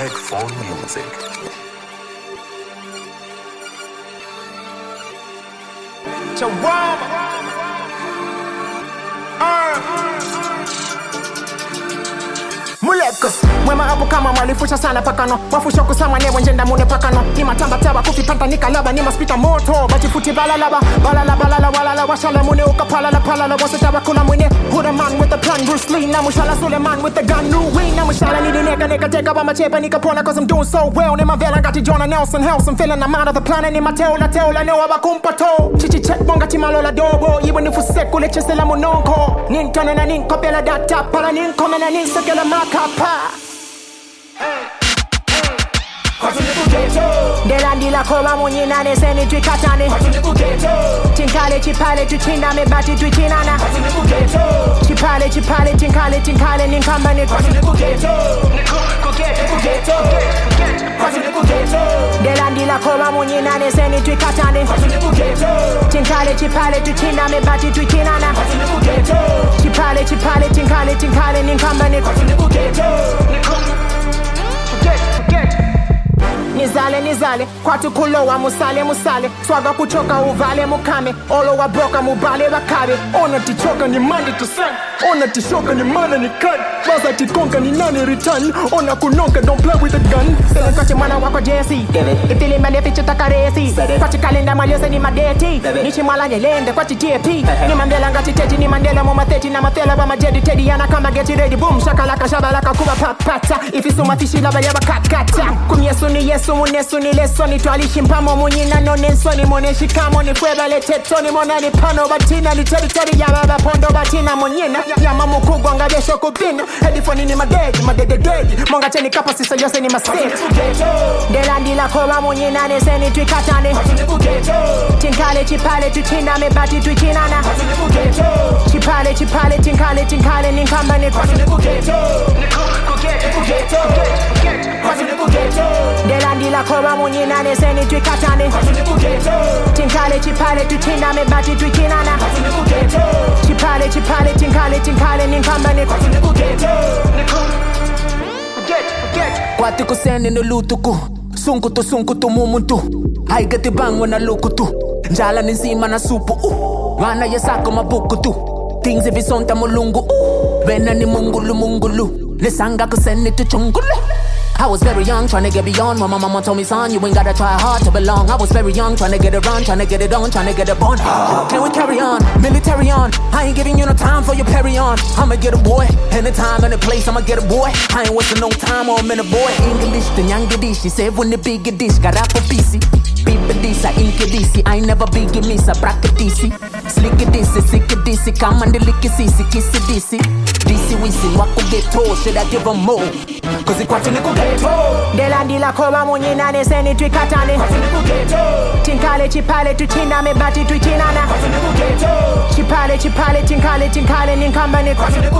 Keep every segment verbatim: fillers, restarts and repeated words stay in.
Headphone Music. Chihuahua. Uh. Muleko mwema hapo kama mwalifusha sana pakano wafusha kusama newe njenda mune pakano ni matamba taba kufi panta nikalaba ni maspita moto bachifuti balalaba balala balala walala washala mune ukapalala palala wasitaba kula mune who the man with the plan Bruce Lee na mushala Suleiman with the gun new wing na mushala nidi neka neka teka ba machepa nikapona cause I'm doing so well ni mavela gati Jonah Nelson Helson feeling I'm out of the planet ni mateo la teo la newa bakumpato chichi check bonga timalo la dobo iwe nifuseku lechesela mononko nintone na ninkopela data pala ninkome na ninsekela makapa Delandila koba munyina ne seni twikatane Tinkale chipale tuchinda me bati twichinana Chipale chipale tinkale tinkale ninkambane Delandila koba munyina ne seni twikatane Tinkale chipale tuchinda me bati twichinana Chipale chipale tinkale tinkale ninkambane Nizale nizale kwatu kulowa musale musale swaga kuchoka uvale mukame olo wa broka mubale bakabe ona tichoka ni mande to sun ona tishoka ni mana ni cut baza tikonka ni nani return ona kunonka don't play with the gun sele kwache mwana wako J C ifili male fichu takaresi kwache kalenda maliose ni madeti nichi mwala nyelende kwache T P ni mandela ngati teti ni mandela moma theti na mathela ba majedi tedi yana kama get ready boom shakalaka shabalaka kuba papata ifisuma fishila bayaba kakata kumyesu ni yesu munesu ni leso ni twalishi mpamo munyina no nenso ni moneshi kamo ni kweba le teto ni mona ni pano batina ni teri teri ya baba pondo batina munyina ya mamu kugwa nga besho kubina headphone ni madedi madede dedi monga cheni kapa sisa yose ni maseti Delandi la koba munyina ne seni twikatane Tinkale chipale tuchinda me bati twichinana Chipale chipale tinkale tinkale ninkambane Delandi la koba munyina ne seni twikatane Tinkale chipale tuchinda me bati twichinana Chipale chipale tinkale tinkale ninkambane Kwati kusene no lutuku Sunkutu sunkutu mumuntu Haigati bangwa na lukutu Njala nizima na supu uh. Wana yasako mabuku tu Things if isonta mulungu uh. Vena ni mungulu mungulu Nisanga kusene tu chungulu I was very young, trying to get beyond. When my mama told me, son, you ain't gotta try hard to belong. I was very young, trying to get it run, trying to get it on, trying to get it born. Can we carry on? Military on. I ain't giving you no time for your parry on. I'ma get a boy, anytime, any place, I'ma get a boy. I ain't wasting no time or a minute, boy. English, the young dish, she said when the big dish, got up for P C. People this, I ink D C. I never big miss a bracket D C. Slick this, sick D C. Come and the lick C C, kiss D C. D C wisi, what could get told? Should I give them more? Cause it quite a little get told. Delandi la koba munyina ne seni twikatane Tinkale chipale tuchinda me bati twichinana Chipale chipale tinkale tinkale ninkambane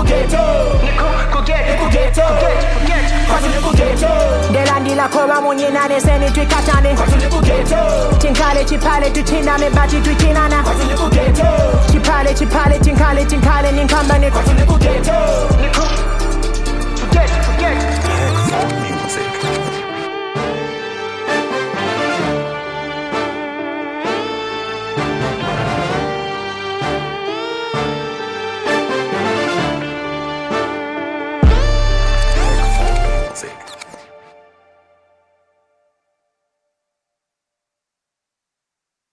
Delandi la koba munyina ne seni twikatane Tinkale chipale tuchinda me bati twichinana Chipale chipale tinkale tinkale ninkambane Forget, forget